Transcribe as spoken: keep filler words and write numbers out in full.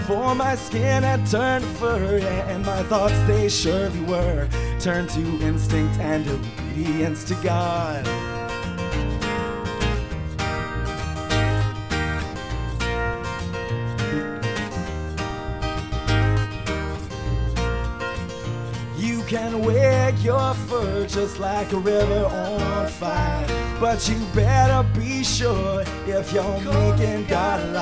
before my skin had turned to fur, yeah, and my thoughts, they surely were turned to instinct and obedience to God. You can wag your fur just like a river on fire, but you better be sure if you're making God laugh.